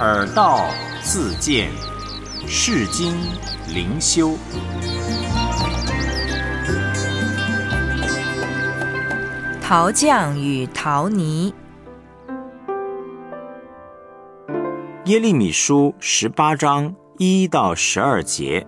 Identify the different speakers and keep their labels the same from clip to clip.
Speaker 1: 耳道自见，世经灵修。
Speaker 2: 陶匠与陶泥。
Speaker 1: 耶利米书18章1到12节。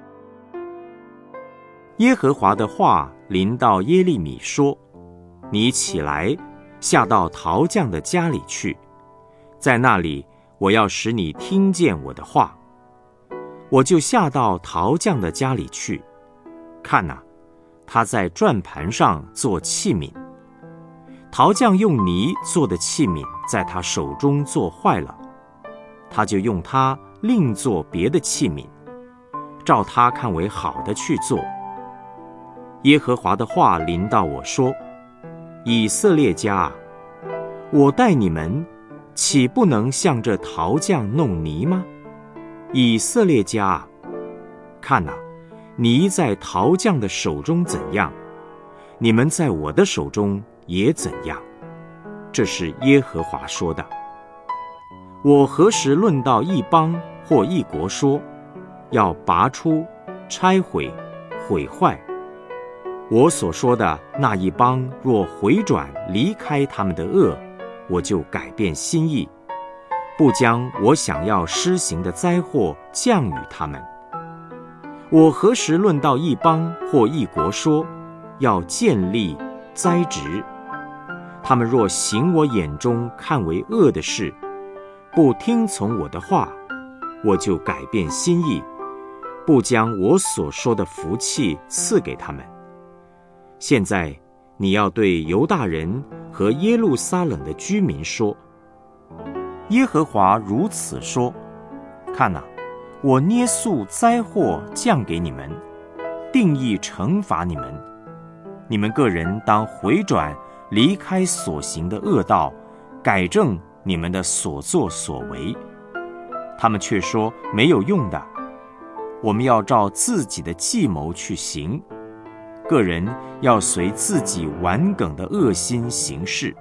Speaker 1: 耶和华的话临到耶利米说：你起来，下到陶匠的家里去，在那里我要使你听见我的话。我就下到陶匠的家里去，看哪，他在转盘上做器皿。陶匠用泥做的器皿在他手中做坏了，他就用它另做别的器皿，照他看为好的去做。耶和华的话临到我说：以色列家啊，我待你们，岂不能向这陶匠弄泥吗？以色列家啊，看哪，泥在陶匠的手中怎样，你们在我的手中也怎样。这是耶和华说的。我何时论到一邦或一国说，要拔出、拆毁、毁坏？我所说的那一邦若回转离开他们的恶，我就改变心意，不将我想要施行的灾祸降与他们。我何时论到一邦或一国说，要建立、栽植？他们若行我眼中看为恶的事，不听从我的话，我就改变心意，不将我所说的福气赐给他们。现在你要对犹大人和耶路撒冷的居民说：耶和华如此说，看哪，我捏塑灾祸降给你们，定义惩罚你们。你们个人当回转，离开所行的恶道，改正你们的所作所为。他们却说没有用的，我们要照自己的计谋去行，个人要随自己顽梗的恶心行事。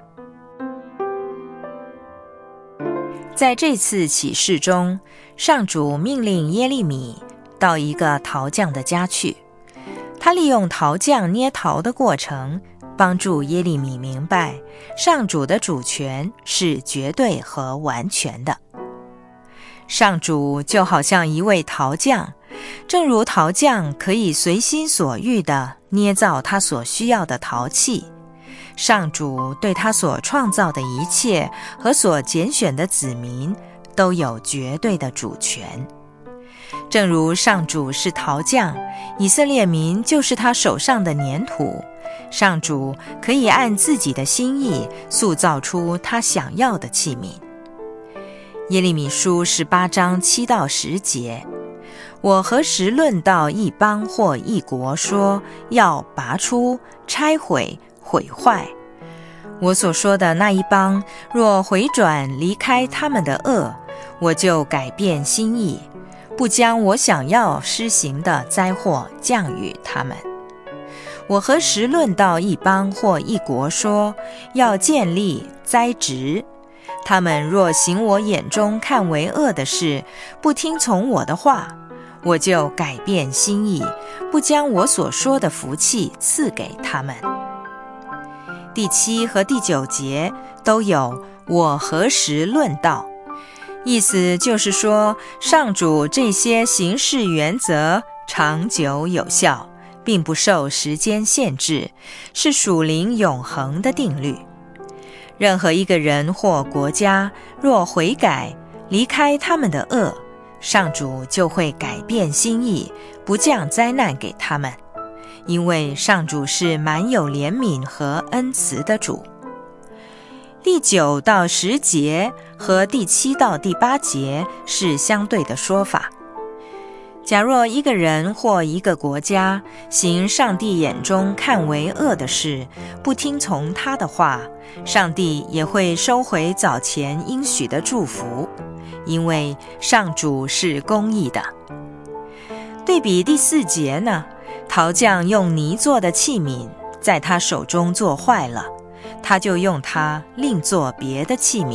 Speaker 2: 在这次启示中，上主命令耶利米到一个陶匠的家去，他利用陶匠捏陶的过程，帮助耶利米明白上主的主权是绝对和完全的。上主就好像一位陶匠，正如陶匠可以随心所欲地捏造他所需要的陶器，上主对他所创造的一切和所拣选的子民都有绝对的主权。正如上主是陶匠，以色列民就是他手上的粘土，上主可以按自己的心意塑造出他想要的器皿。耶利米书18章7到10节。我何时论到一邦或一国说，要拔出、拆毁、毁坏？我所说的那一邦若回转离开他们的恶，我就改变心意，不将我想要施行的灾祸降与他们。我何时论到一邦或一国说，要建立、栽植？他们若行我眼中看为恶的事，不听从我的话，我就改变心意，不将我所说的福气赐给他们。第7和第9节都有我何时论到，意思就是说，上主这些行事原则长久有效，并不受时间限制，是属灵永恒的定律。任何一个人或国家若悔改，离开他们的恶，上主就会改变心意，不降灾难给他们，因为上主是满有怜悯和恩慈的主。第9到10节和第7到第8节是相对的说法。假若一个人或一个国家行上帝眼中看为恶的事，不听从他的话，上帝也会收回早前应许的祝福，因为上主是公义的。对比第4节呢，陶匠用泥做的器皿在他手中做坏了，他就用它另做别的器皿，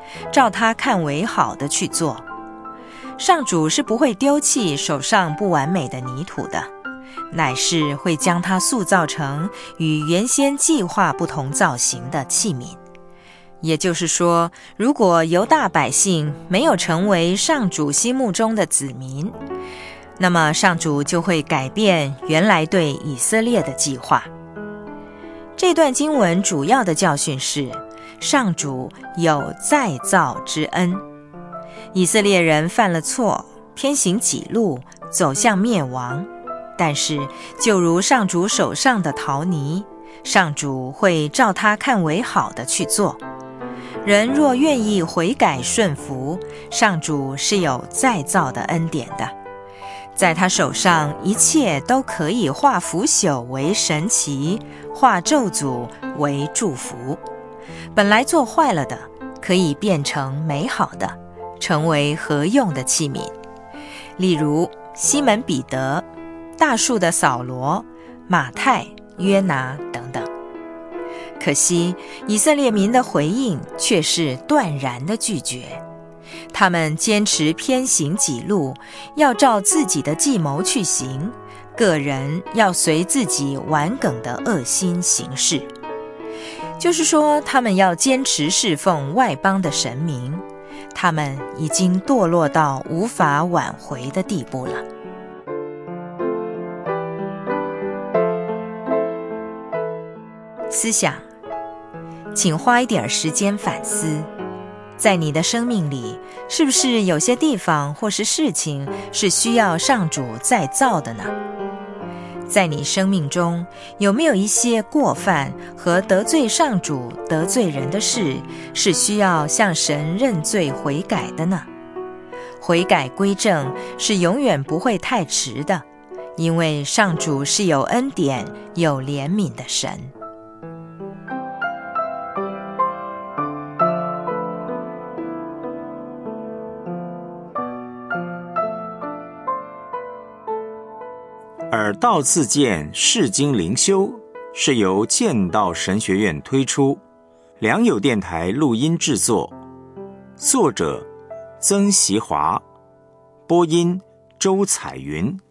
Speaker 2: 照他看为好的去做。上主是不会丢弃手上不完美的泥土的，乃是会将它塑造成与原先计划不同造型的器皿。也就是说，如果犹大百姓没有成为上主心目中的子民，那么上主就会改变原来对以色列的计划。这段经文主要的教训是，上主有再造之恩。以色列人犯了错，偏行己路，走向灭亡。但是就如上主手上的陶泥，上主会照他看为好的去做。人若愿意悔改顺服，上主是有再造的恩典的。在他手上，一切都可以化腐朽为神奇，化咒诅为祝福。本来做坏了的，可以变成美好的，成为合用的器皿。例如西门彼得、大数的扫罗、马太、约拿等等。可惜以色列民的回应却是断然的拒绝。他们坚持偏行己路，要照自己的计谋去行，个人要随自己顽梗的恶心行事。就是说，他们要坚持侍奉外邦的神明，他们已经堕落到无法挽回的地步了。思想，请花一点时间反思，在你的生命里，是不是有些地方或是事情是需要上主再造的呢？在你生命中，有没有一些过犯和得罪上主、得罪人的事，是需要向神认罪悔改的呢？悔改归正是永远不会太迟的，因为上主是有恩典、有怜悯的神。
Speaker 1: 耳道自荐释经灵修是由剑道神学院推出，良友电台录音制作，作者曾习华，播音周彩云。